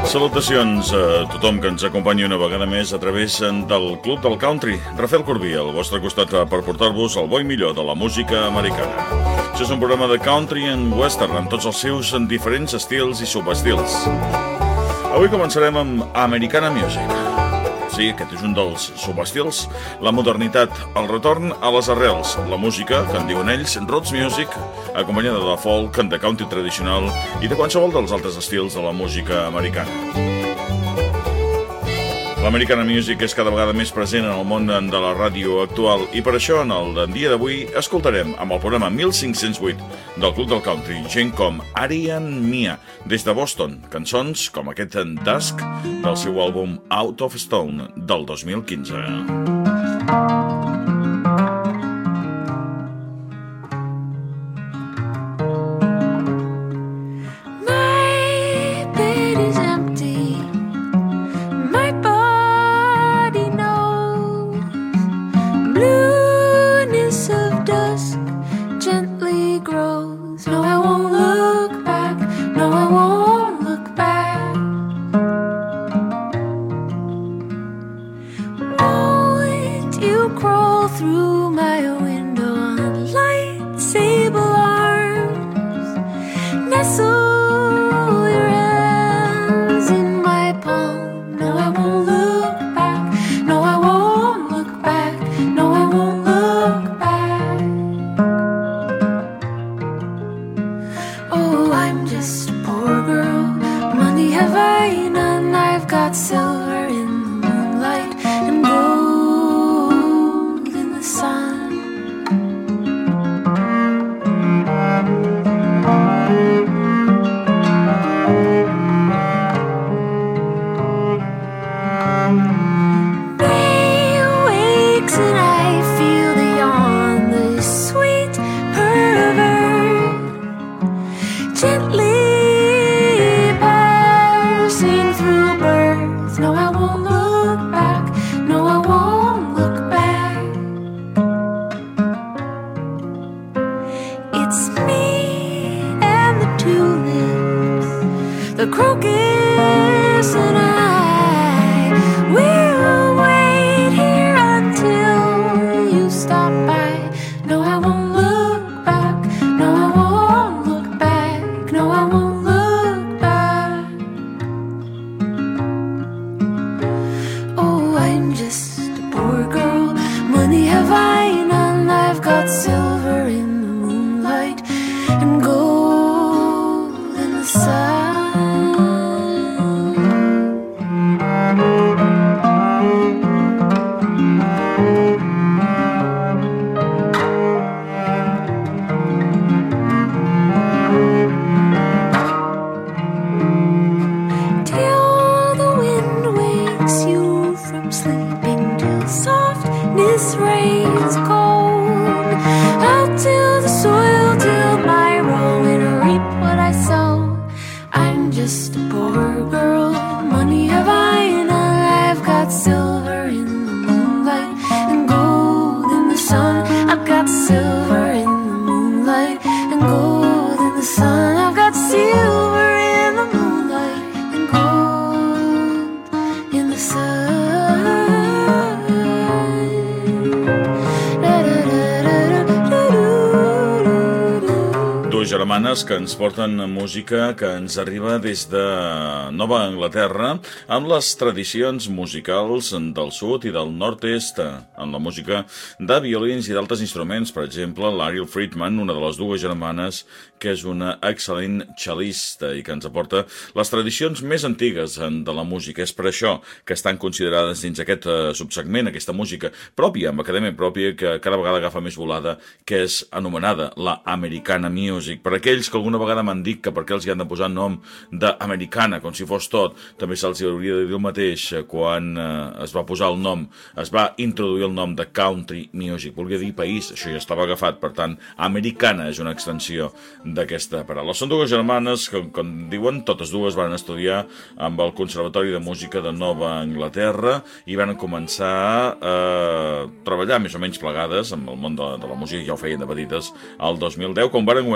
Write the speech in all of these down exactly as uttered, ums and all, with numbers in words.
Salutacions a tothom que ens acompanyi una vegada més a través del Club del Country. Rafael Corbí, al vostre costat per portar-vos el bo i millor de la música americana. Això és un programa de country and western amb tots els seus diferents estils i subestils. Avui començarem amb Americana Music. Sí, aquest és un dels subestils. La modernitat, el retorn a les arrels, la música, que en diuen ells, roots music, acompanyada de folk, de country tradicional i de qualsevol dels altres estils de la música americana. L'Americana Music és cada vegada més present en el món de la ràdio actual i per això en el dia d'avui escoltarem amb el programa mil cinc-cents vuit del Club del Country gent com Ariane Mia des de Boston, cançons com aquest Dusk del seu àlbum Out of Stone del dos mil quinze. Germanes que ens porten música que ens arriba des de Nova Anglaterra amb les tradicions musicals del sud i del nord-est, amb la música de violins i d'altres instruments, per exemple l'Ariel Friedman, una de les dues germanes que és una excel·lent cel·lista i que ens aporta les tradicions més antigues de la música. És per això que estan considerades dins aquest subsegment, aquesta música pròpia, amb acadèmia pròpia, que cada vegada agafa més volada, que és anomenada la Americana Music. Per aquells que alguna vegada m'han dit que per què els hi han de posar nom d'americana, com si fos tot, també se'ls hauria de dir el mateix quan eh, es va posar el nom, es va introduir el nom de country music, volia dir país, això ja estava agafat, per tant, americana és una extensió d'aquesta paraula. Són dues germanes que, com diuen, totes dues van estudiar amb el Conservatori de Música de Nova Anglaterra i van començar a treballar més o menys plegades amb el món de, de la música, ja ho feien de petites, el dos mil deu, quan van guanyar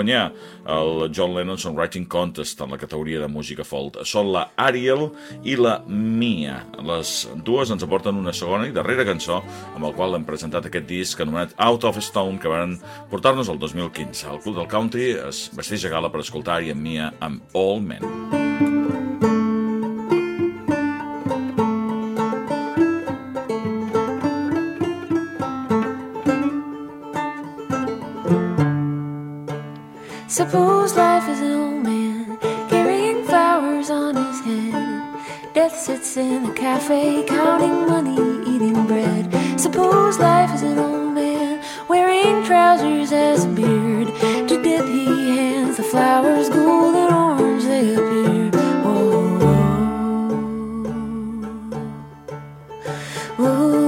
el John Lennon Songwriting Contest en la categoria de música folk. Són la Ariel i la Mia. Les dues ens aporten una segona i darrera cançó amb el qual hem presentat aquest disc anomenat Out of Stone, que van portar-nos el dos mil quinze. El Club del Country es vesteix a gala per escoltar Ariel i Mia amb All Men. Suppose life is an old man carrying flowers on his head. Death sits in the cafe counting money, eating bread. Suppose life is an old man wearing trousers as a beard. To death he hands the flowers, gold and orange they appear. Whoa, whoa, whoa.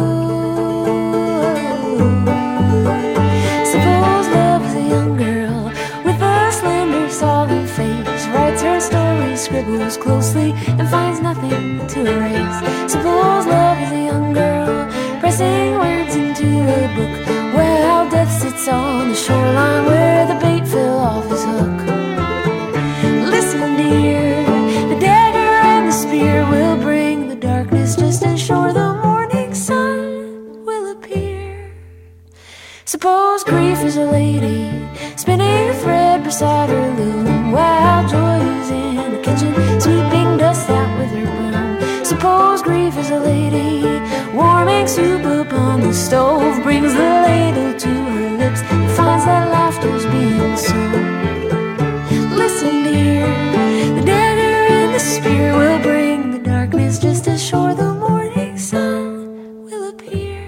Suppose love is a young girl with a slender, solid face, writes her story, scribbles closely, and finds nothing to erase. Suppose love is a young girl pressing words into a book. Well, death sits on the shoreline where the bait fell off his hook. Listen, dear, the dagger and the spear will bring the darkness just as sure the morning sun will appear. Suppose grief is a lady spinning a thread beside her loom, while joy is in the kitchen sweeping dust out with her broom. Suppose grief is a lady warming soup upon the stove, brings the ladle to her lips and finds that laughter's being sown. Listen, dear, the dagger and the spear will bring the darkness just as sure the morning sun will appear.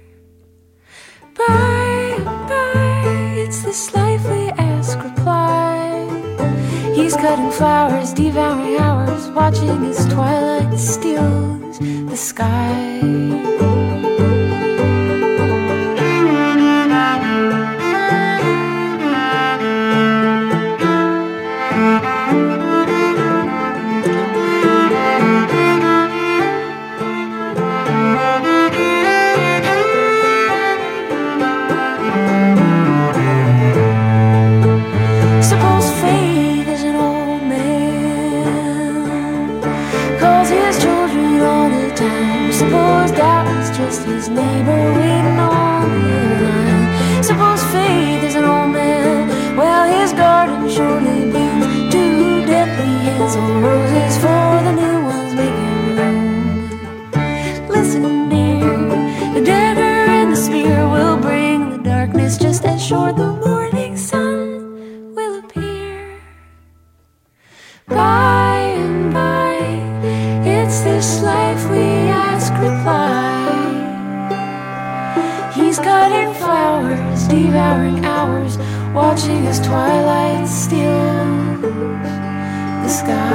By and by, it's this life we ask reply. He's cutting flowers, devouring hours, watching as twilight steals the sky. Suppose doubt is just his neighbor waiting on the other line. Suppose faith is an old man, well his garden surely blooms. Two deathly hazel roses for the new ones making room. Listen, dear, the dagger and the spear will bring the darkness just as sure the morning sun will appear. By and by, it's this life we ask reply. He's cutting flowers, devouring hours, watching as twilight steals the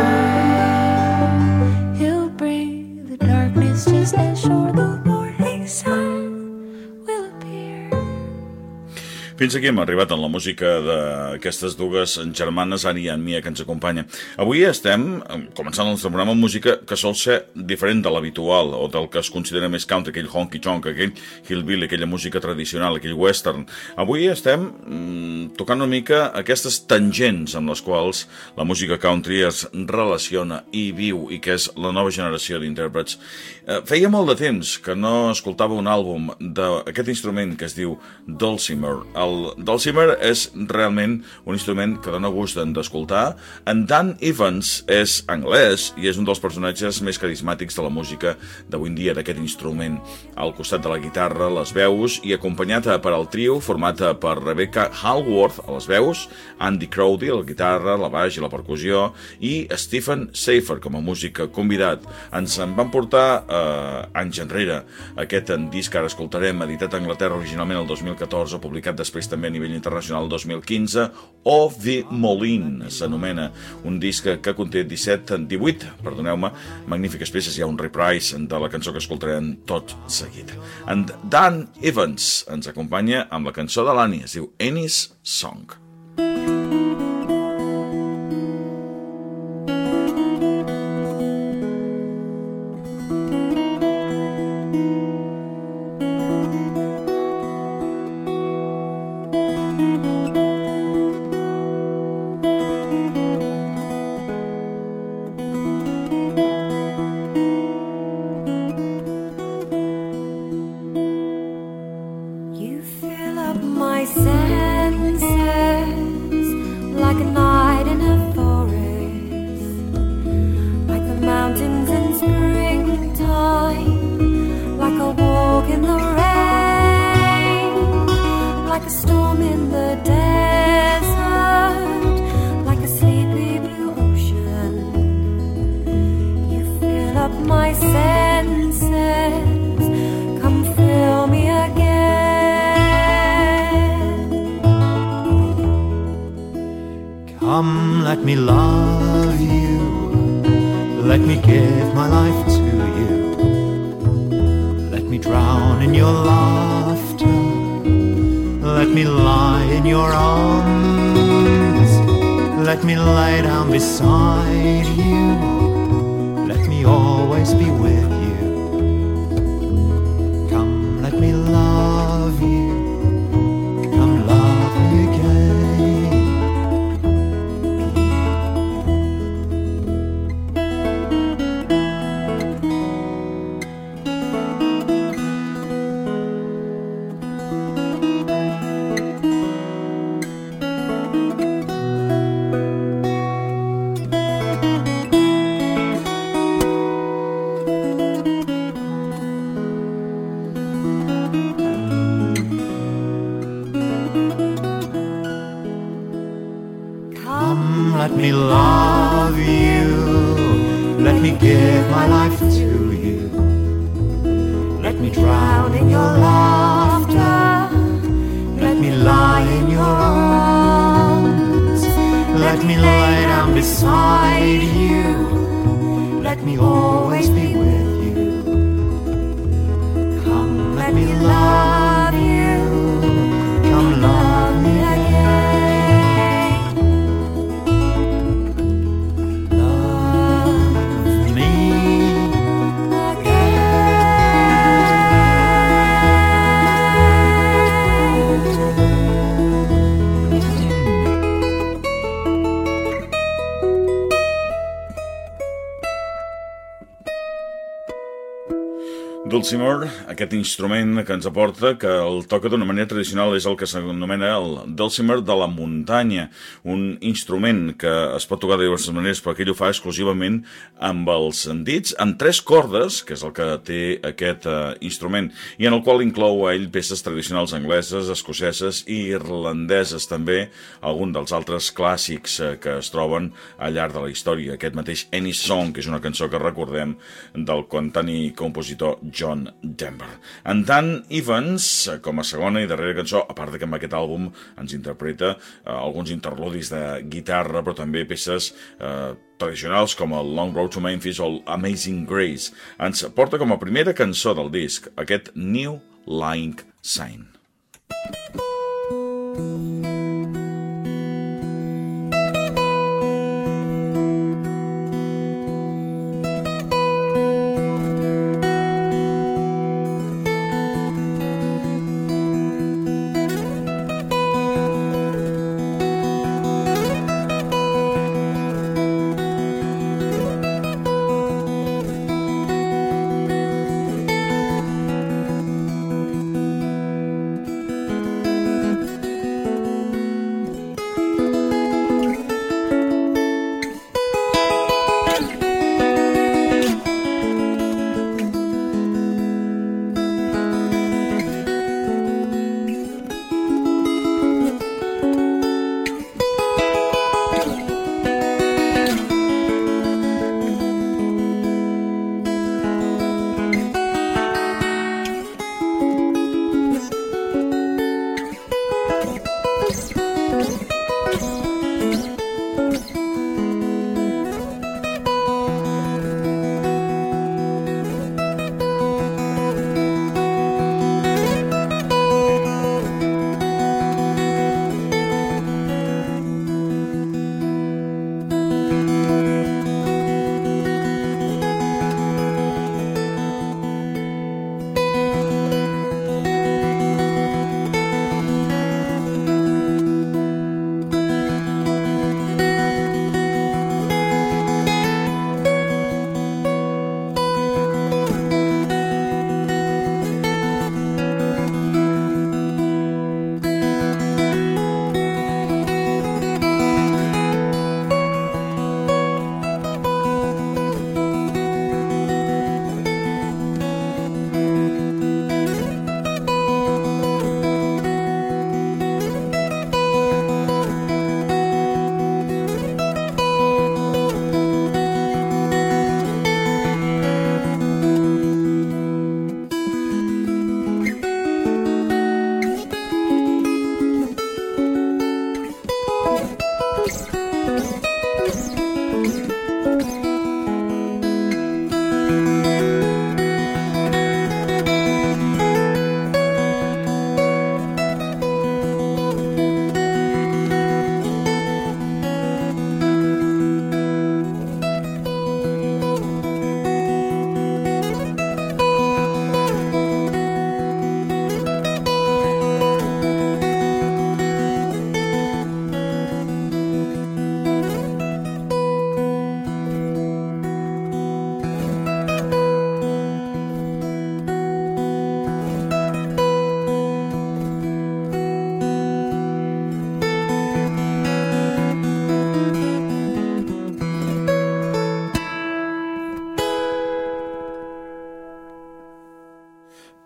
sky. He'll bring the darkness just as sure the morning sun will appear. Fins aquí hem arribat en la música d'aquestes dues germanes, Ari i Mia, que ens acompanya. Avui estem començant el nostre programa amb música que sol ser diferent de l'habitual o del que es considera més country, aquell honky-tonk, aquell hillbilly, aquella música tradicional, aquell western. Avui estem mm, tocant una mica aquestes tangents amb les quals la música country es relaciona i viu i que és la nova generació d'intèrprets. Eh, feia molt de temps que no escoltava un àlbum d'aquest instrument que es diu dulcimer. El dulcimer és realment un instrument que dona gust d'escoltar. En Dan Evans és anglès i és un dels personatges més carismàtics de la música d'avui en dia, d'aquest instrument. Al costat de la guitarra, les veus, i acompanyat per al trio format per Rebecca Hallworth a les veus, Andy Crowdy a la guitarra, la baix i la percussió, i Stephen Safer com a músic convidat. Ens en van portar eh, anys enrere aquest disc que ara escoltarem, editat a Anglaterra originalment el dos mil catorze, publicat després també a nivell internacional el dos mil quinze, Of the Moline s'anomena, un disc que conté disset, divuit, perdoneu-me, magnífiques peces. Hi ha un reprise de la cançó que escoltarem tot seguit. En Dan Evans ens acompanya amb la cançó de l'Annie, es diu Annie's Song. Come, let me love you. Let me give my life to you. Let me drown in your laughter. Let me lie in your arms. Let me lay down beside you. Let me always be with you. Come, let me love you. Come, love me again. Let me love you. Let me give my life to you. Let me drown in your laughter. Let me lie in your arms. Let me lay down beside you. Let me always be with you. Come, let me love you. Come, love me again. Dulcimer, aquest instrument que ens aporta, que el toca d'una manera tradicional, és el que s'anomena el dulcimer de la muntanya, un instrument que es pot tocar de diverses maneres, però que ell ho fa exclusivament amb els dits, amb tres cordes, que és el que té aquest uh, instrument, i en el qual inclou a ell peces tradicionals angleses, escoceses i irlandeses, també algun dels altres clàssics uh, que es troben al llarg de la història. Aquest mateix Any Song, que és una cançó que recordem del cantant i compositor John Denver. En Dan Evans, com a segona i darrera cançó, a part que amb aquest àlbum ens interpreta eh, alguns interludis de guitarra, però també peces eh, tradicionals com el Long Road to Memphis o Amazing Grace. Ens porta com a primera cançó del disc aquest New Lang Syne.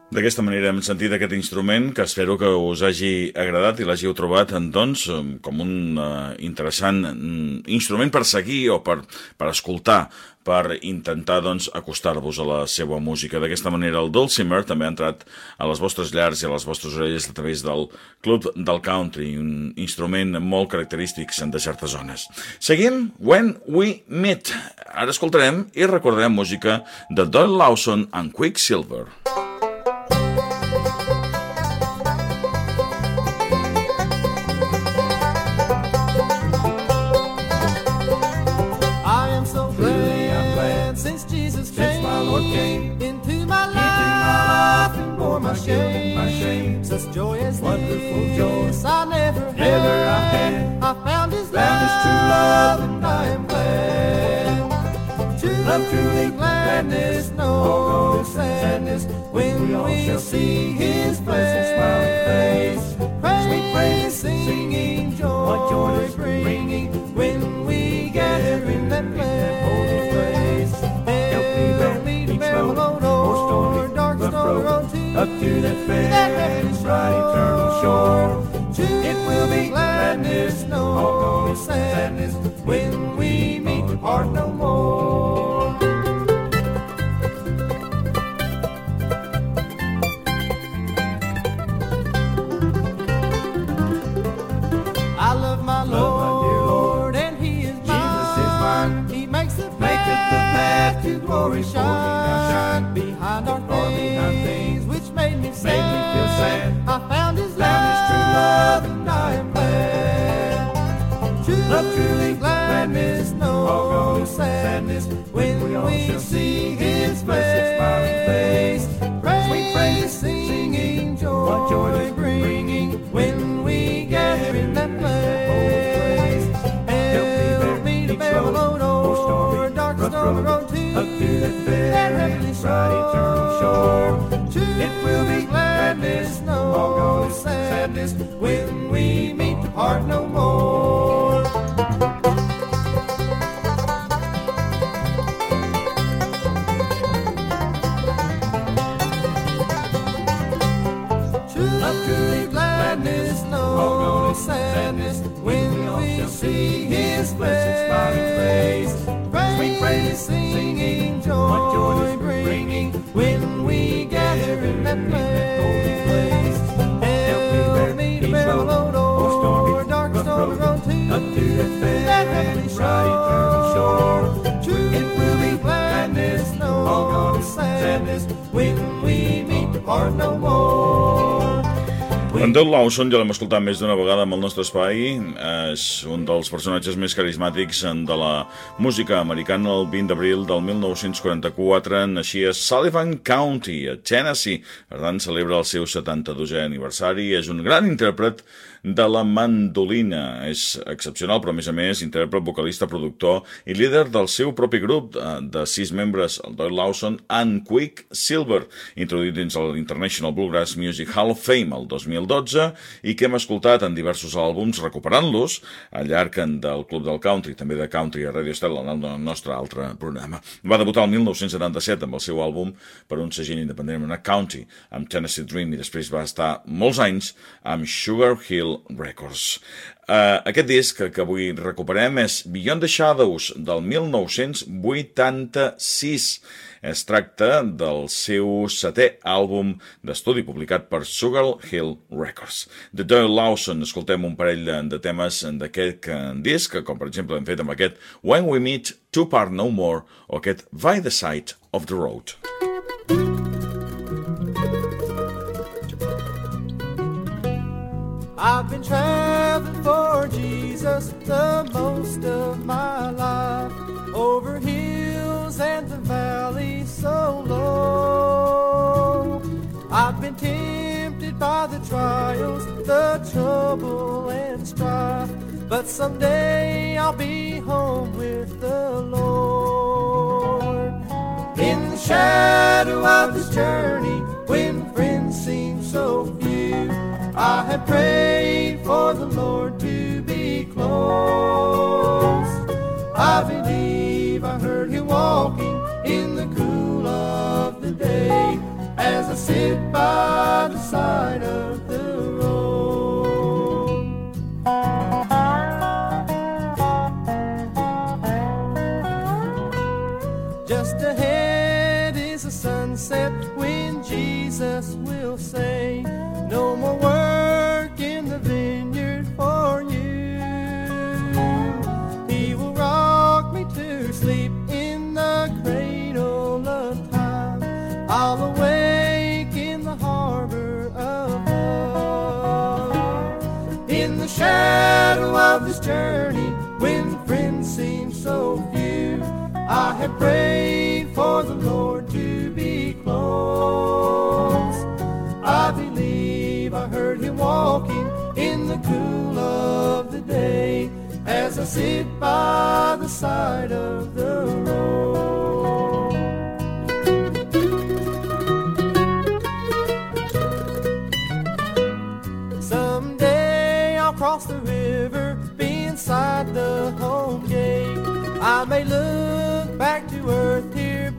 D'aquesta manera hem sentit aquest instrument que espero que us hagi agradat i l'hàgiu trobat doncs, com un uh, interessant um, instrument per seguir o per, per escoltar, per intentar doncs, acostar-vos a la seva música. D'aquesta manera el dulcimer també ha entrat a les vostres llars i a les vostres orelles a través del Club del Country, un instrument molt característic de certes zones. Seguim When We Meet. Ara escoltarem i recordarem música de Doyle Lawson and Quicksilver. Such joy as wonderful joy I never had. Never I had. I found His love, His true love, and I am glad. True love, truly gladness, no sadness when we see His blessed smiling face. Praise, praise, singing, joy, bringing when we gather in that place. Help me to bear the load o'er dark stone road to up to that fair, that bright eternal shore. It will be gladness, no sadness, when we meet to part no more. I love my Lord, and He is mine. He makes the path to glory shine. Behind our things which made me sad, made me feel sad. I found His love, His true love, and I am glad. True love, truly gladness, no sadness when we, we see His blessed smiling face. Praise, praise, singing, joy, joy bringing when we gather in that place. Help me to bear the load o'er dark stormy road to up to that fair, heavenly shore. It will be gladness, no sadness, when we meet to part no more. True love, truly gladness, no sadness, when we see His blessed smiling face. Praise, praise, singing, joy bringing when we gather in that place. Help me to bear the load o'er dark stormy road to up to that fair, heavenly shore. True, it will be gladness, no sadness, when we meet to part no more. En Doyle Lawson ja l'hem escoltat més d'una vegada amb el nostre espai. És un dels personatges més carismàtics de la música americana. El vint d'abril del mil nou-cents quaranta-quatre naixia Sullivan County, a Tennessee. Per tant, celebra el seu setanta-dosè aniversari. És un gran intèrpret de la mandolina. És excepcional, però a més a més intèrpret, vocalista, productor i líder del seu propi grup de sis membres, el Doyle Lawson and Quicksilver, introduït dins el International Bluegrass Music Hall of Fame el dos mil dotze i que hem escoltat en diversos àlbums recuperant-los al llarg del Club del Country, també de Country a Radio Estela, en el nostre altre programa. Va debutar el mil nou-cents setanta-set amb el seu àlbum per un segell independent anomenat County, amb Tennessee Dream, i després va estar molts anys amb Sugar Hill Records. Uh, aquest disc que, que avui recuperem és Beyond the Shadows del mil nou-cents vuitanta-sis. Es tracta del seu setè àlbum d'estudi publicat per Sugar Hill Records. De Doyle Lawson escoltem un parell de, de temes d'aquest disc, com per exemple hem fet amb aquest When We Meet to Part No More o aquest By the Side of the Road. I've been traveling for Jesus the most of my life, over hills and the valleys so low. I've been tempted by the trials, the trouble and strife, but someday I'll be home with the Lord. In the shadow of this journey, when friends seem so few, I have prayed for the Lord to be close. I believe I heard Him walking in the cool of the day as I sit by the side of the road. Just ahead is a sunset when Jesus will say, no more work in the vineyard for you. He will rock me to sleep in the cradle of time. I'll awake in the harbor of love. In the shadow of this journey, when friends seem so few, I have prayed for the Lord to be close. I believe I heard him walking in the cool of the day as I sit by the side of the road. Someday I'll cross the river, be inside the home gate. I may look back to earth here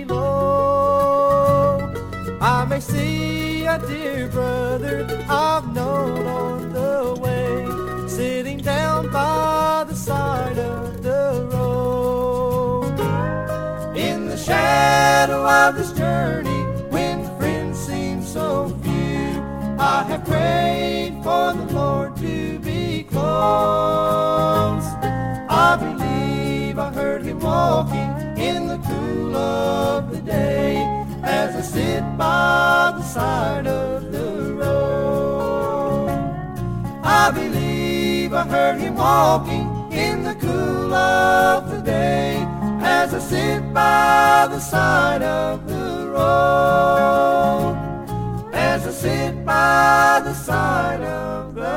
below. I may see a dear brother I've known on the way, sitting down by the side of the road. In the shadow of this journey, when friends seem so few, I have prayed for the Lord to be close. I believe I heard him walking in the cool of the day as I sit by the side of the road. I believe I heard him walking in the cool of the day as I sit by the side of the road. As I sit by the side of the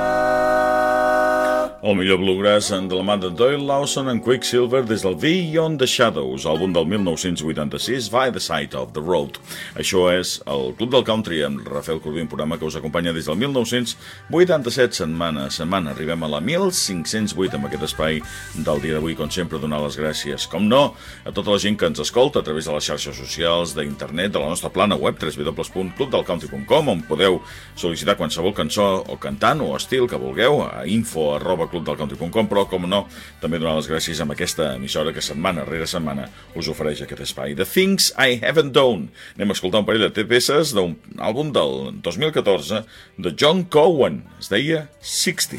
El millor bluegrass de la mà de Doyle Lawson en Quicksilver des del Beyond the Shadows, àlbum del mil nou-cents vuitanta-sis, By the Side of the Road. Això és el Club del Country amb Rafael Corbí, un programa que us acompanya des del mil nou-cents vuitanta-set, setmana a setmana. Arribem a la mil cinc-cents vuit amb aquest espai del dia d'avui, com sempre, donar les gràcies, com no, a tota la gent que ens escolta a través de les xarxes socials, d'internet, de la nostra plana web, w w w punt club del country punt com, on podeu sol·licitar qualsevol cançó o cantant o estil que vulgueu, a info arroba club del country punt com, però, com no, també donar les gràcies amb aquesta emissora que setmana rere setmana us ofereix aquest espai. The Things I Haven't Done. Anem a escoltar un parell de peces d'un àlbum del dos mil catorze de John Cowan. Es deia sixty.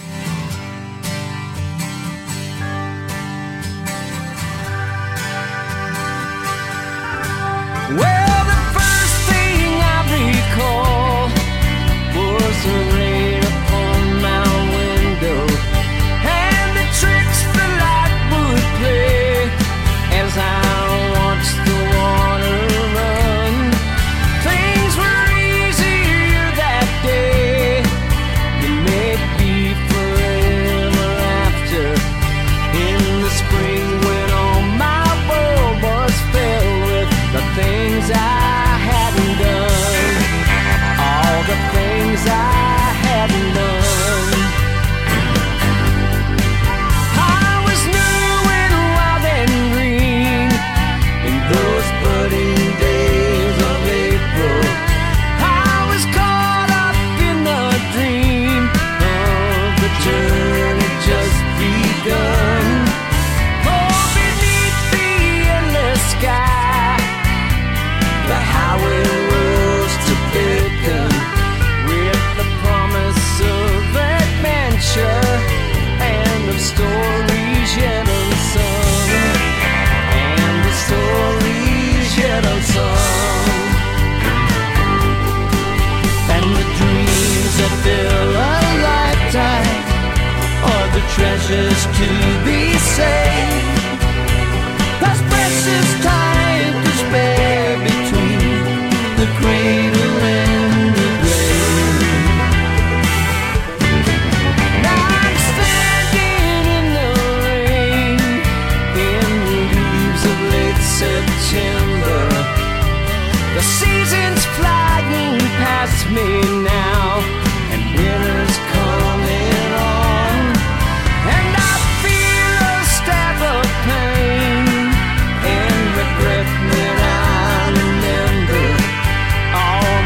Well, the first thing I recall was the rain upon my window and the tricks the light would play as I watched the water run. Things were easier that day. They may be forever after. In the spring when all my world was filled with the things I hadn't done, all the things I hadn't done. I was new and wild and green in those budding days of April. I was caught up in the dream of the journey just begun. Oh, beneath the endless sky, the highway rose to beacon with the promise of adventure and of stories yet unsung, and the stories yet unsung, and the dreams that fill a lifetime are the treasures to be saved. There's precious time to spare between the cradle and the grave. Now I'm standing in the rain, in the leaves of late September. The season's flying past me now, and winter's coming on, and I feel a stab of pain and regret when I remember all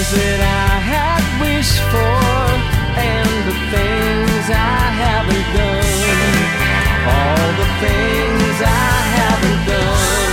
things that I had wished for, and the things I haven't done, all the things I haven't done.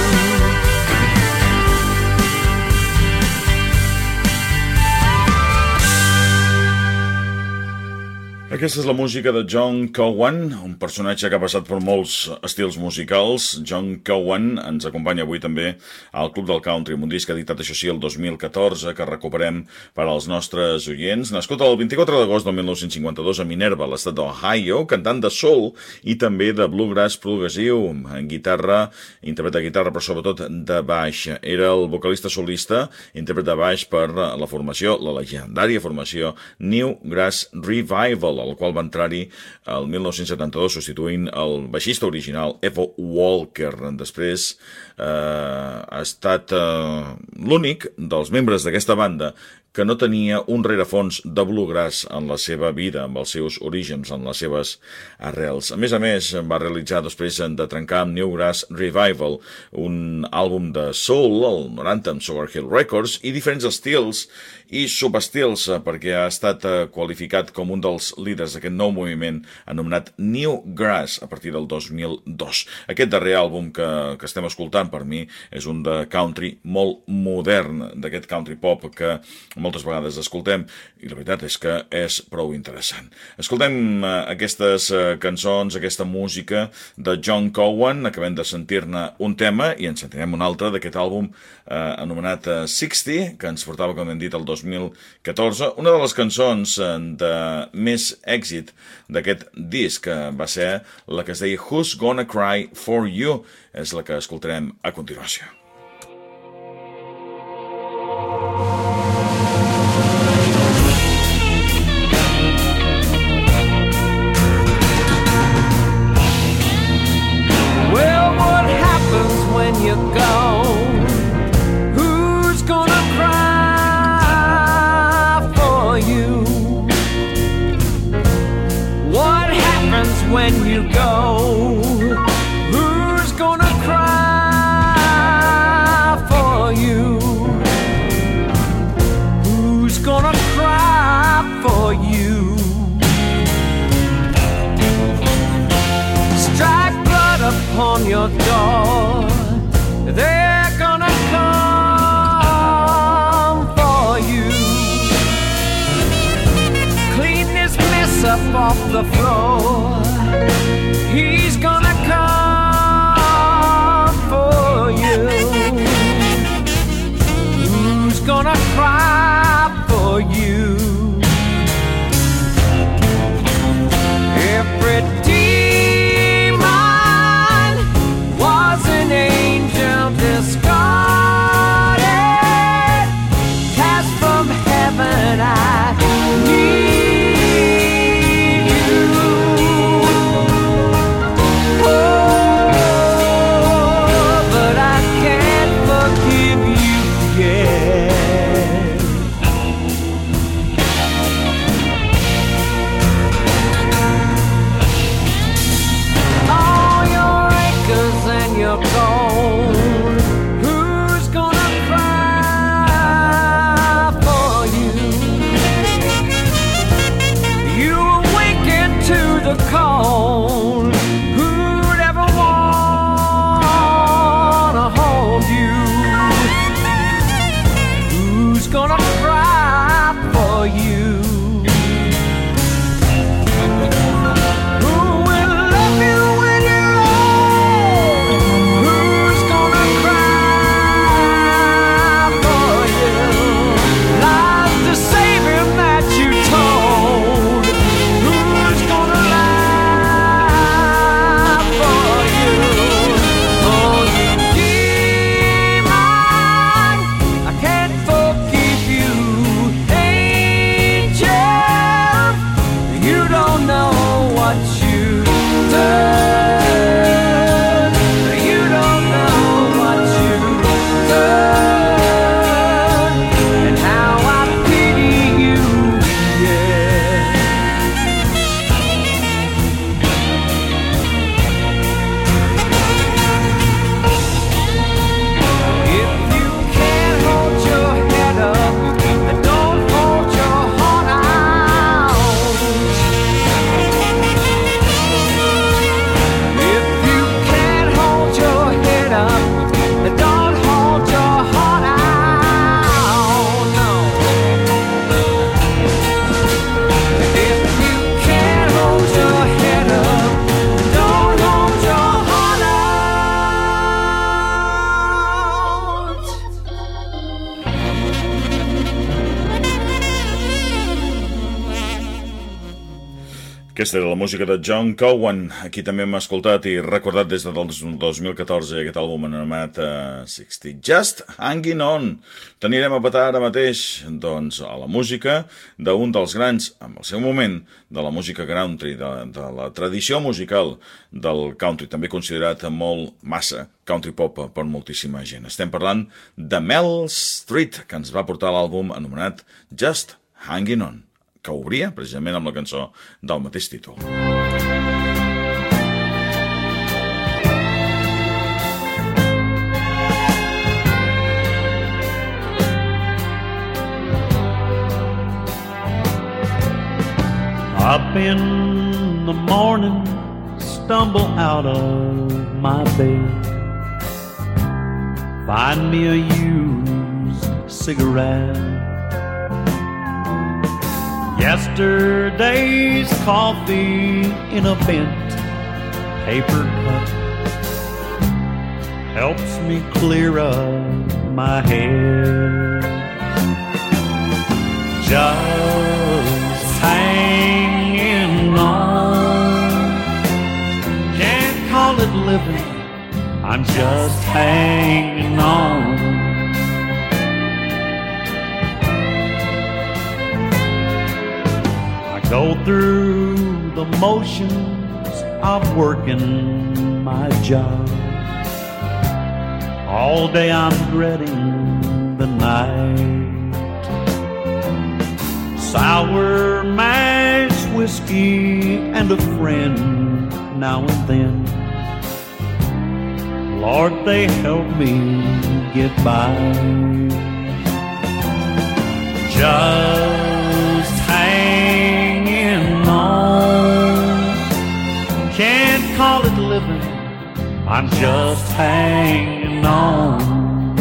Aquesta és la música de John Cowan, un personatge que ha passat per molts estils musicals. John Cowan ens acompanya avui també al Club del Country, amb un disc editat, això sí, el dos mil catorze, que recuperem per als nostres oients. Nascut el vint-i-quatre d'agost del mil nou-cents cinquanta-dos a Minerva, a l'estat d'Ohio, cantant de soul i també de bluegrass progressiu, en guitarra, intèrpret de guitarra, però sobretot de baix. Era el vocalista solista, intèrpret de baix per la formació, la legendària formació New Grass Revival, al qual va entrar-hi el mil nou-cents setanta-dos substituint el baixista original Evo Walker. Després eh, ha estat eh, l'únic dels membres d'aquesta banda que no tenia un rerefons de bluegrass en la seva vida, amb els seus orígens, en les seves arrels. A més a més, va realitzar després de trencar amb New Grass Revival un àlbum de soul, el noranta, amb Sugar Hill Records, i diferents estils i subestils, perquè ha estat qualificat com un dels líders d'aquest nou moviment anomenat New Grass a partir del dos mil dos. Aquest darrer àlbum que, que estem escoltant, per mi, és un de country molt modern, d'aquest country pop que moltes vegades escoltem, i la veritat és que és prou interessant. Escoltem uh, aquestes uh, cançons, aquesta música de John Cowan, acabem de sentir-ne un tema i en sentirem un altre d'aquest àlbum uh, anomenat uh, seixanta, que ens portava, com hem dit, el dos mil catorze. Una de les cançons uh, de més èxit d'aquest disc uh, va ser la que es deia Who's Gonna Cry For You, és la que escoltarem a continuació. When you go, who's gonna cry for you? What happens when you go? Who's gonna cry for you? Who's gonna cry for you? Strike blood upon your door. They're gonna come for you. Clean this mess up off the floor. He's gonna come for you. Who's gonna cry for you? Every demon was an angel discarded, cast from heaven. I need you. Aquesta era la música de John Cowan. Aquí també hem escoltat i recordat des del dos mil catorze aquest àlbum anomenat uh, seixanta. Just Hanging On. T'anirem a petar ara mateix doncs, a la música d'un dels grans, en el seu moment, de la música country, de, de la tradició musical del country, també considerat molt massa country pop per moltíssima gent. Estem parlant de Mel Street, que ens va portar l'àlbum anomenat Just Hanging On, que obria precisament amb la cançó del mateix títol. Up in the morning, stumble out of my bed, find me a used cigarette, yesterday's coffee in a bent paper cup helps me clear up my head. Just hanging on, can't call it living, I'm just hanging on. Go through the motions of working my job. All day I'm dreading the night. Sour mash whiskey and a friend now and then, Lord, they help me get by. Just hanging on, can't call it living, I'm just hanging on.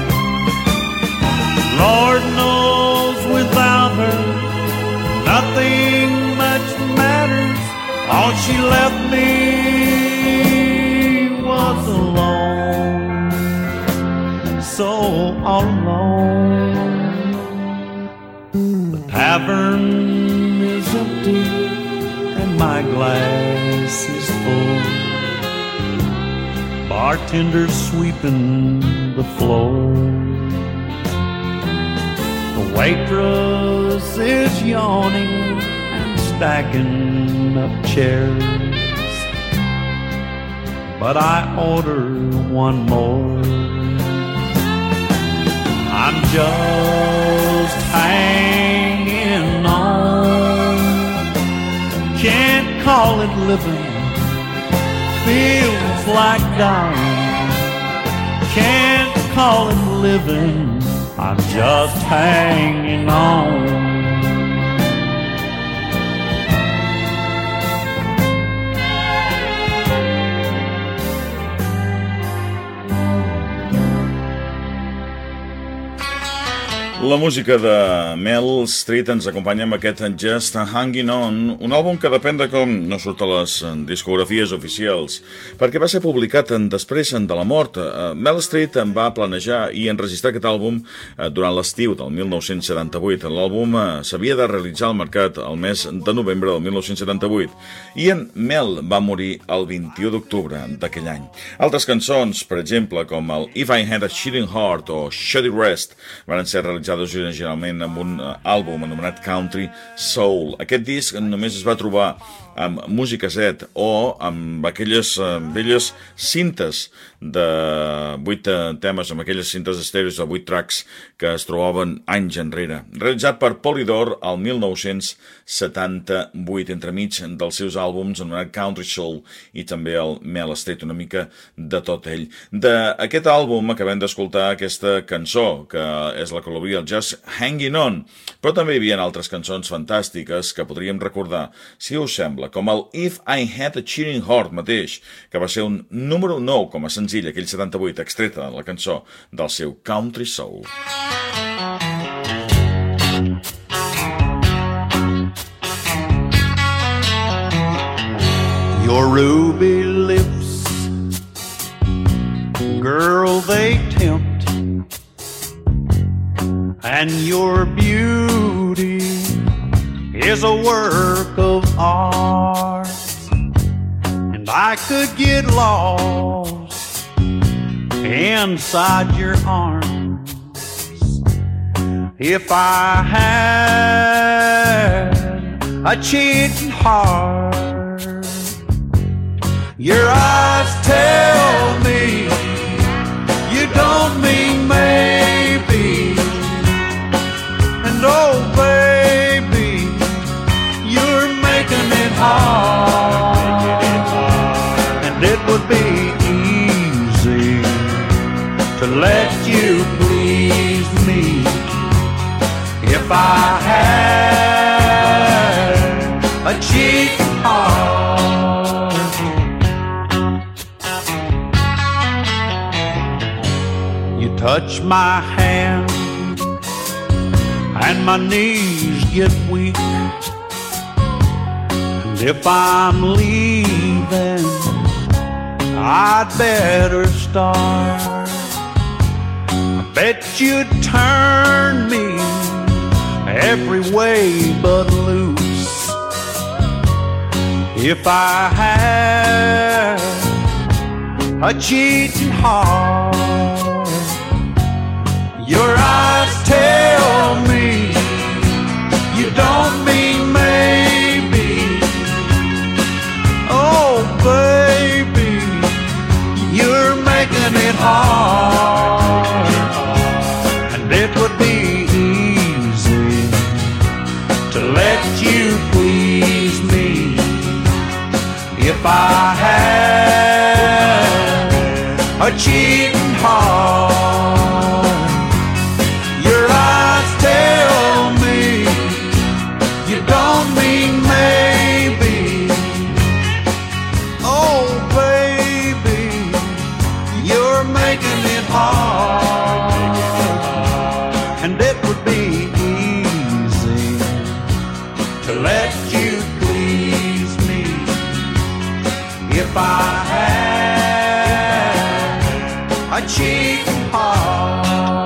Lord knows without her nothing much matters. All she left me was alone, so all alone. The tavern is empty and my glass is full. Bartender sweeping the floor. The waitress is yawning and stacking up chairs, but I order one more. I'm just hanging on, can't call it living, feels like dying, can't call it living, I'm just hanging on. La música de Mel Street ens acompanya amb aquest Just Hanging On, un àlbum que depèn de com no surt a les discografies oficials, perquè va ser publicat després de la mort. Mel Street en va planejar i enregistrar aquest àlbum durant l'estiu del mil nou-cents setanta-vuit. L'àlbum s'havia de realitzar al mercat el mes de novembre del mil nou-cents setanta-vuit i en Mel va morir el vint-i-u d'octubre d'aquell any. Altres cançons, per exemple, com el If I Had a Cheating Heart o Should It Rest, van ser realitzades originalment amb un àlbum anomenat Country Soul. Aquest disc només es va trobar amb música set o amb aquelles velles cintes de vuit temes, amb aquelles cintes estèreos de vuit tracks que es trobaven anys enrere. Realitzat per Polydor el mil nou-cents setanta-vuit, entremig dels seus àlbums anomenat Country Soul i també el Mel Street, una mica de tot ell. D'aquest àlbum acabem d'escoltar aquesta cançó, que és la que l'obria, el Just Hanging On, però també hi havia altres cançons fantàstiques que podríem recordar, si us sembla, com el If I Had a Cheating Heart mateix, que va ser un número nou com a senzill, aquell setanta-vuit, extreta de la cançó del seu Country Soul. Your ruby lips, girl, they tempt, and your beauty is a work of art, and I could get lost inside your arms if I had a cheating heart. Your eyes tell me you don't mean maybe, and oh baby, you're making it hard. And it would be easy to let you please me if I had a cheating heart. You touch my hand and my knees get weak, and if I'm leaving, I'd better start. I bet you'd turn me every way but loose if I had a cheating heart. Your eyes tell me you don't mean maybe, oh baby, you're making it hard. And it would be easy to let you please me if I had a cheating heart. Your eyes tell me you don't mean maybe, oh baby, you're making it hard. And it would be easy to let you please me if I had a cheating heart.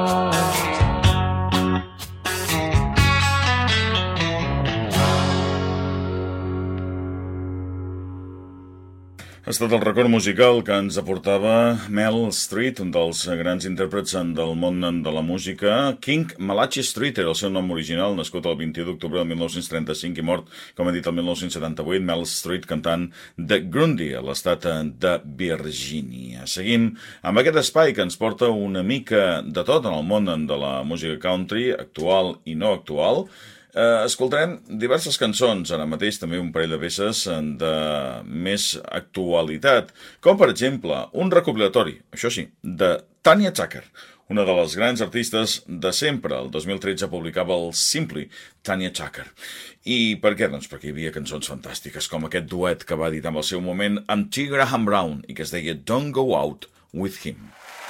Ha estat el record musical que ens aportava Mel Street, un dels grans intèrprets del món de la música. King Malachi Street era el seu nom original, nascut el vint-i-u d'octubre de mil nou-cents trenta-cinc i mort, com he dit, el mil nou-cents setanta-vuit. Mel Street cantant de Grundy, a l'estat de Virgínia. Seguim amb aquest espai que ens porta una mica de tot en el món de la música country, actual i no actual. Eh, escoltarem diverses cançons, ara mateix també un parell de peces de més actualitat, com per exemple un recopilatori, això sí, de Tanya Tucker, una de les grans artistes de sempre. El dos mil tretze publicava el Simply Tanya Tucker. I per què? Doncs perquè hi havia cançons fantàstiques, com aquest duet que va editar en el seu moment amb T. Graham Brown i que es deia Don't Go Out With Him.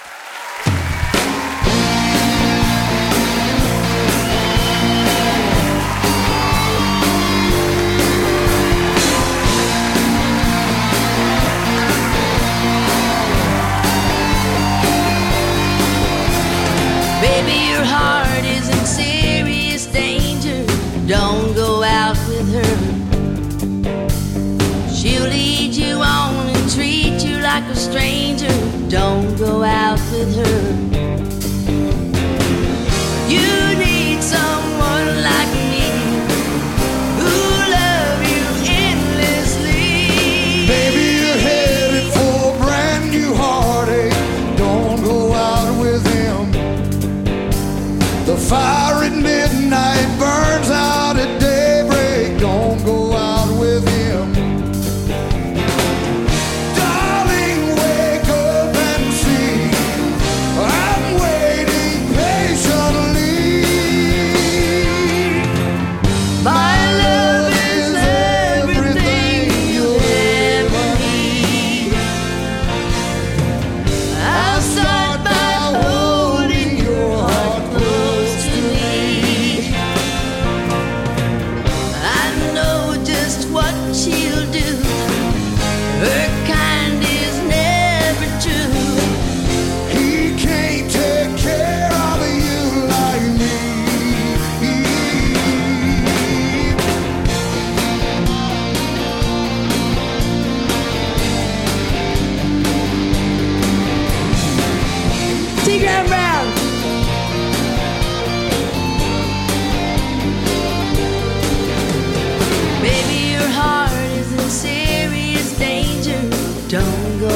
Baby, your heart is in serious danger. Don't go out with her. She'll lead you on and treat you like a stranger. Don't go out with her. You need someone like me who'll love you endlessly. Baby, you're headed for a brand new heartache. Don't go out with him. The fire at midnight burns out at daybreak. Don't go out with him. Darling, wake up and see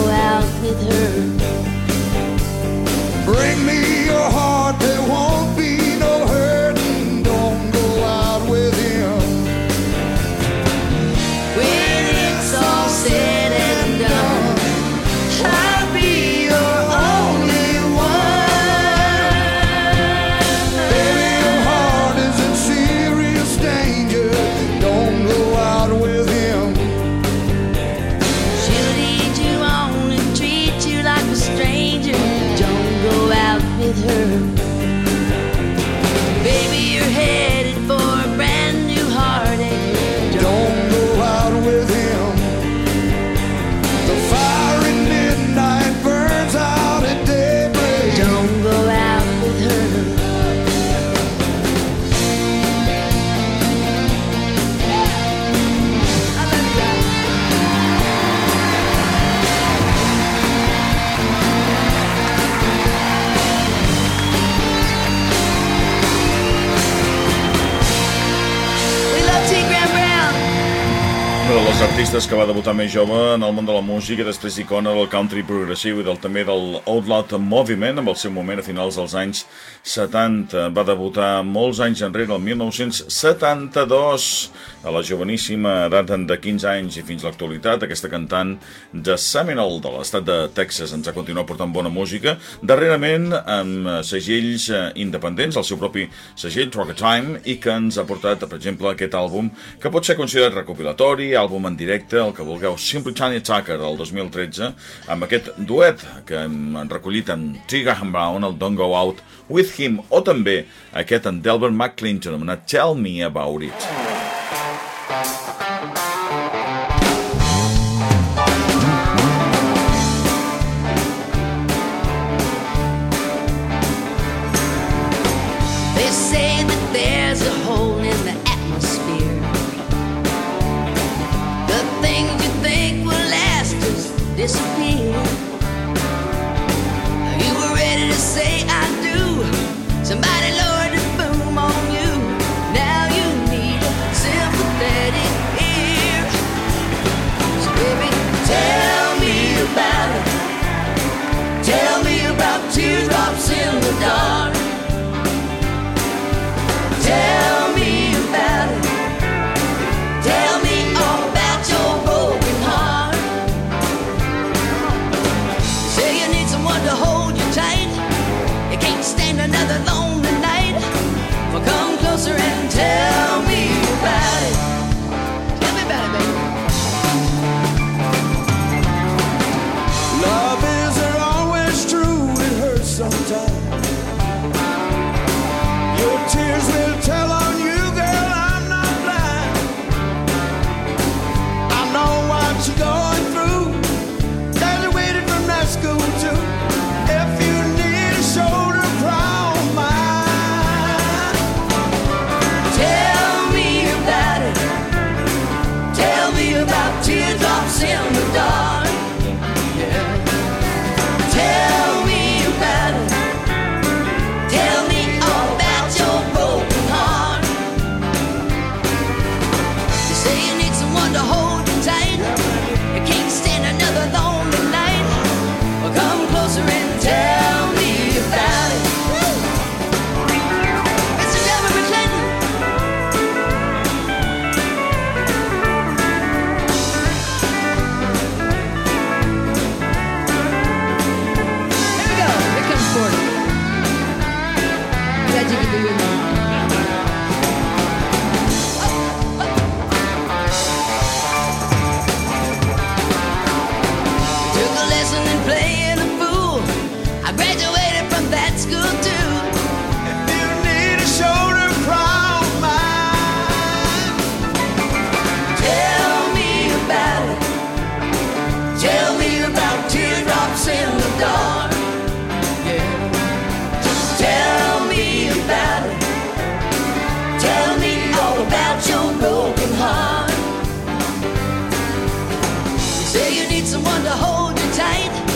out with her. Bring me your heart, there won't be no hurting. Don't go out with him. When it's all said and done, I'll be your only one. Baby, your heart is in serious danger. Don't go out with him. She'll lead you on and treat you like a stranger. Don't go out with her. Baby, you're headed for a brand new heartache. Don't go out with him. The fire in midnight burns out at daybreak. Don't go out with her. We love T. Graham Brown. Una de les artistes que va debutar més jove en el món de la música, després icona del country progressiu i del, també del Outlaw Movement, amb el seu moment a finals dels anys setanta. Va debutar molts anys enrere, el mil nou-cents setanta-dos, a la joveníssima edat de quinze anys i fins a l'actualitat. Aquesta cantant de Seminole, de l'estat de Texas, ens ha continuat portant bona música, darrerament amb segells independents, el seu propi segell, Rocket Time, i que ens ha portat, per exemple, aquest àlbum, que pot ser considerat recopilatori, àlbum en directe, el que vulgueu, Simply Tanya Tucker, del dos mil tretze, amb aquest duet que hem recollit amb T. Graham Brown, el Don't Go Out With Him, o també aquest en Delbert McClinton, amb una Tell Me About It. They say that there's a hole in the atmosphere. The things you think will last just disappear. You were ready to say I do. Somebody lowered the boom on you. Now you need a sympathetic ear. So baby, tell me about it. Tell me about teardrops in the dark. Tell me about it. Tell me all about your broken heart. You say you need someone to hold you tight. You can't stand another lonely night. Well, come closer and tell me about it. Tell me about it, baby. Love isn't always true, it hurts sometimes. Your tears will tell on you, girl, I'm not blind. I know what you're going through. Graduated from that school too. If you need a shoulder to cry on mine. Tell me about it. Tell me about teardrops in the dark. Yeah. Tell me about it. Tell me all about your broken heart. You say you need someone to hold you tight. You can't stand another lonely night. Well, come closer and tell me about it. Mister Delbert McClinton. Here we go. Here comes Gordon. Glad you could be with me. Took a lesson in playing a fool. I graduated from that school too. If you need a shoulder to cry on mine. Tell me about it. Tell me about teardrops in the dark. Yeah. Just tell me about it. Tell me all about your broken heart. You say you need someone to hold you tight.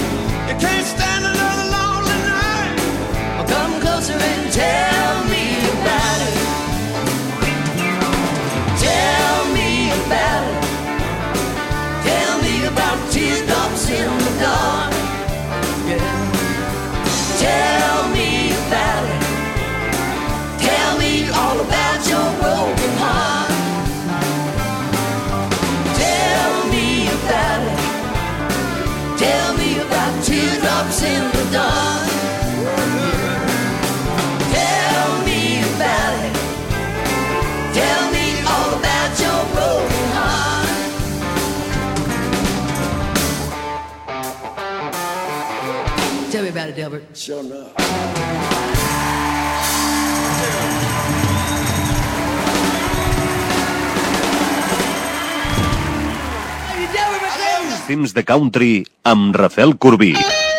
Tell me about teardrops in the dark. Tell me about it. Tell me all about your broken heart. Tell me about it, Delbert. Sure enough. Temps de country amb Rafael Corbí.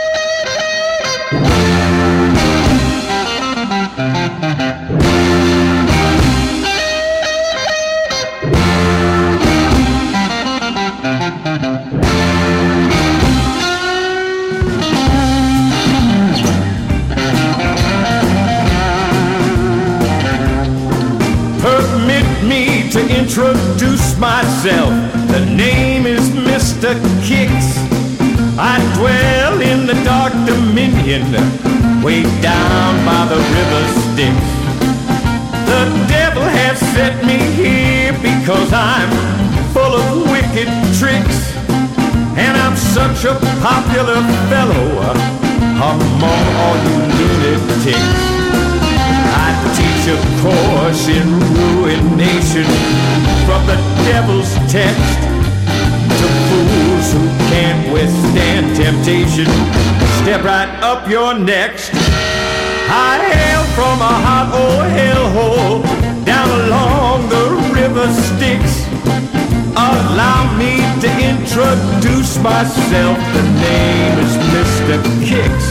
Permit me to introduce myself. The name is Mister Kicks. I dwell in the dark dominion, way down by the river Styx. The devil has set me here because I'm full of wicked tricks, and I'm such a popular fellow among all you lunatics. I teach a course in ruination from the devil's text to fools who can't withstand temptation. Step right up, you're next. I hail from a hot old hellhole down along the river Styx. Allow me to introduce myself. The name is Mister Kicks.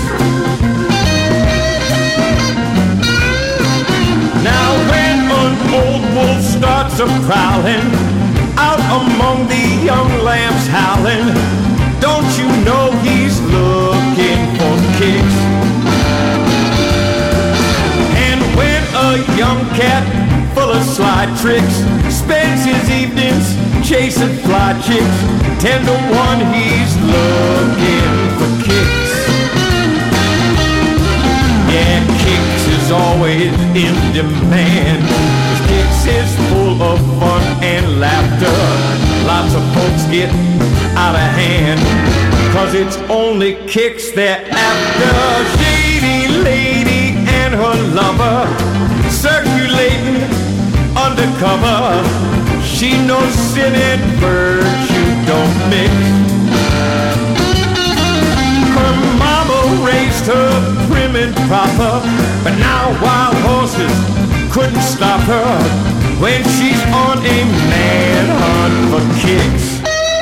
Now when an old wolf starts a prowling out among the young lambs howling, don't you know he's looking for kicks? And when a young cat full of sly tricks spends his evenings chasing fly chicks, ten to one he's looking for kicks. Yeah, Kicks is always in demand. Kicks is full of fun and laughter. Lots of folks get out of hand, cause it's only Kicks they're after. Shady lady and her lover circulating undercover. She knows sin and virtue don't mix. Her mama raised her prim and proper, but now wild horses couldn't stop her when she's on a mad hunt for kicks.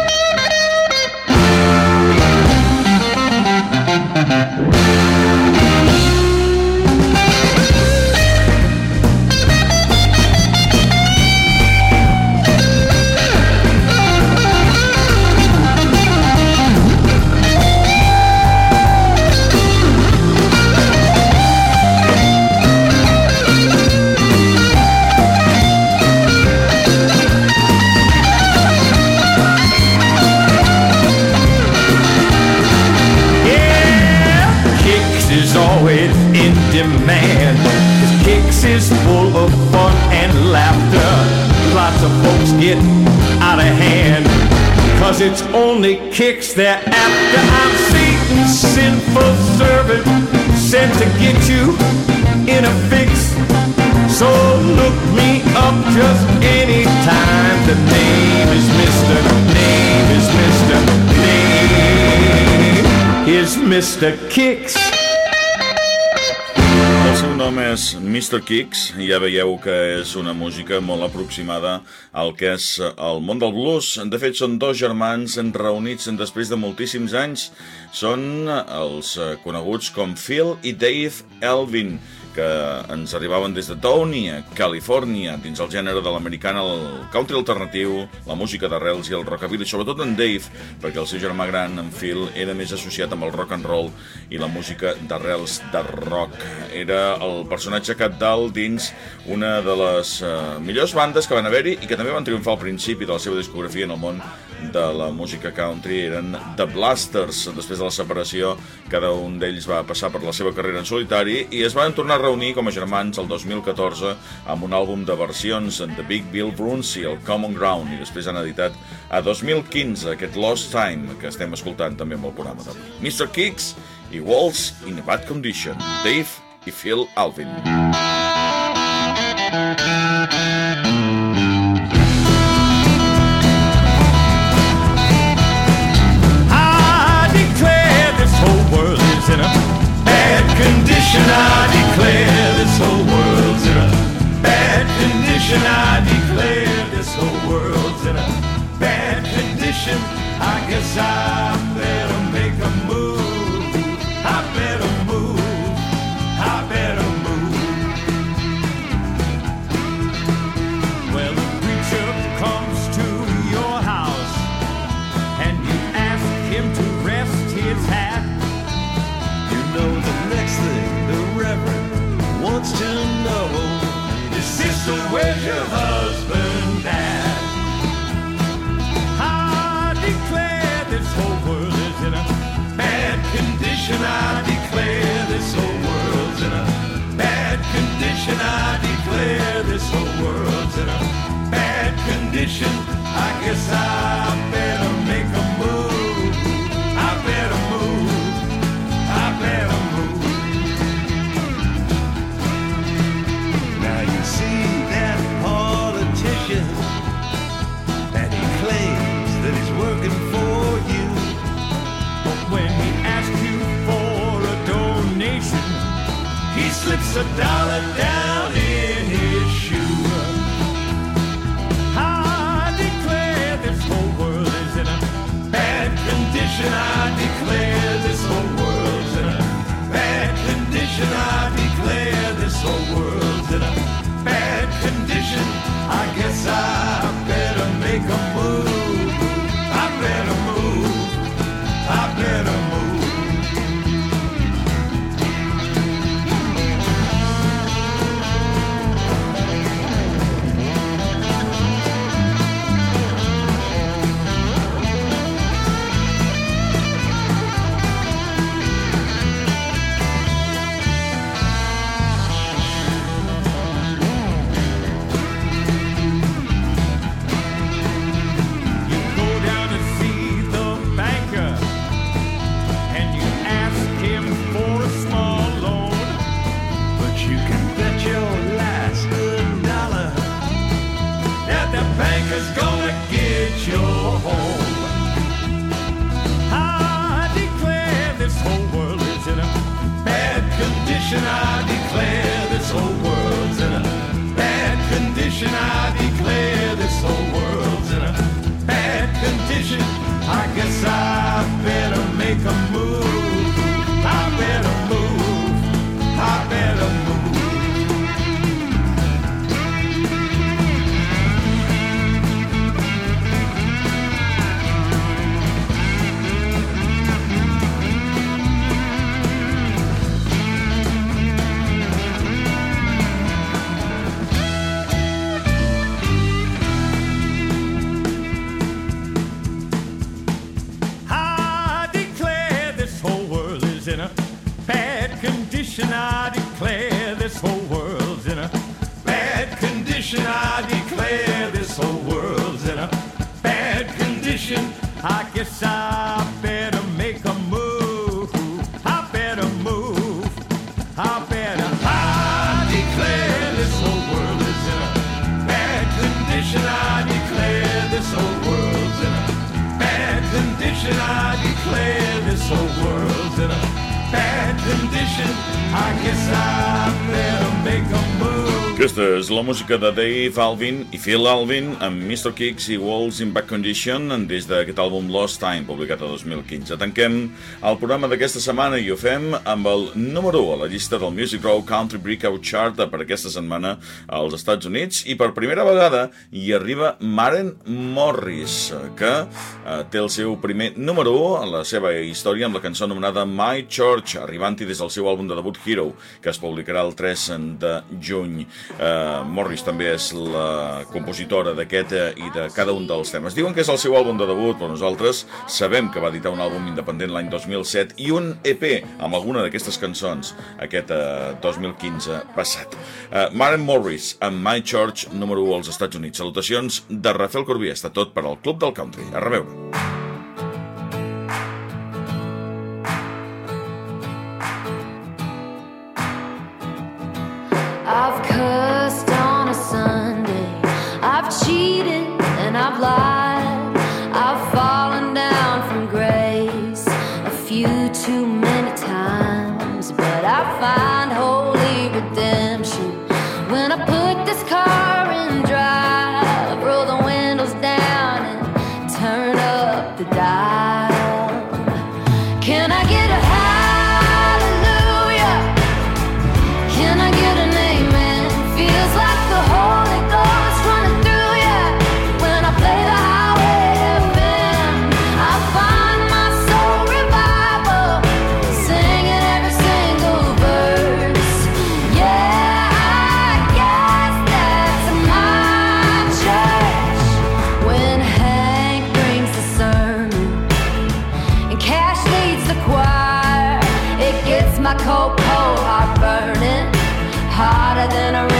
Always in demand. Cause Kicks is full of fun and laughter. Lots of folks get out of hand, cause it's only Kicks they're after. I'm Satan's sinful servant, sent to get you in a fix. So look me up just anytime. The name is Mister Name is Mister Name is Mister Kicks. El seu nom és Mister Kicks. Ja veieu que és una música molt aproximada al que és el món del blues. De fet, són dos germans reunits després de moltíssims anys. Són els coneguts com Phil i Dave Elvin, que ens arribaven des de Downey, Califòrnia, dins el gènere de l'americana, el country alternatiu, la música d'arrels i el rockabilly, sobretot en Dave, perquè el seu germà gran, en Phil, era més associat amb el rock and roll i la música d'arrels de rock. Era el personatge capdalt dins una de les uh, millors bandes que van haver-hi i que també van triomfar al principi de la seva discografia en el món de la música country eren The Blasters. Després de la separació, cada un d'ells va passar per la seva carrera en solitari i es van tornar a reunir com a germans el dos mil catorze amb un àlbum de versions en The Big Bill Brunsey, el Common Ground, i després han editat a dos mil quinze aquest Lost Time, que estem escoltant també amb el programa d'avui. mister Kicks i Walls in a Bad Condition, Dave i Phil Alvin. In a bad condition, I declare this whole world's in a bad condition. I declare this whole world's in a bad condition. I guess I better make a move. I better move. I better move. Well, the preacher comes to your house and you ask him to rest his hat. The next thing the Reverend wants to know is, sister, where's your husband at? I declare this whole world is in a bad condition. I declare this whole world's in a bad condition. I declare this whole world's in a bad condition. I guess I better make a move. I better move. I better move. Now you see that politician that he claims that he's working for you, but when he asks you for a donation, he slips a dollar down in his shoe. I declare this whole world is in a bad condition. I declare this whole world's in a bad condition. I declare this whole world's in a bad condition. I guess I better make a move. I better move. I better move. I declare this whole world's in a bad condition. I declare this whole world's in a bad condition. I guess I better make a move. I better move. I better move. In a bad condition, I declare this whole world's in a bad condition. I declare this whole world's in a bad condition. I guess I better make a move. I better move. I better. I declare this whole world is in a bad condition. I declare this whole world's in a bad condition. I declare this whole world's in a bad condition. I guess I better make a move. Aquesta és la música de Dave Alvin i Phil Alvin amb mister Kicks i Walls in Bad Condition des d'aquest àlbum Lost Time, publicat a dos mil quinze. Tanquem el programa d'aquesta setmana i ho fem amb el número u a la llista del Music Row Country Breakout Chart per aquesta setmana als Estats Units, i per primera vegada hi arriba Maren Morris, que eh, té el seu primer número u en la seva història amb la cançó anomenada My Church, arribant-hi des del seu àlbum de debut Hero, que es publicarà el tres de juny. Eh, Uh, Morris també és la compositora d'aquest uh, i de cada un dels temes. Diuen que és el seu àlbum de debut, però nosaltres sabem que va editar un àlbum independent l'any dos mil set i un E P amb alguna d'aquestes cançons aquest uh, dos mil quinze passat. Uh, Maren Morris amb My Church, número u als Estats Units. Salutacions de Rafael Corbí. Està tot per al Club del Country. A reveure. I've cursed on a Sunday, I've cheated and I've lied, I've fallen down from grace a few too many times, but I find holy redemption when I put this car in drive, roll the windows down and turn up the dial. Can I get a hallelujah? Can I get an amen? Feels like the Holy Ghost running through ya when I play the highway F M. I find my soul revival, singing every single verse. Yeah, I guess that's my church. When Hank brings the sermon and Cash leads the choir, it gets my cold, cold heart burning, harder than a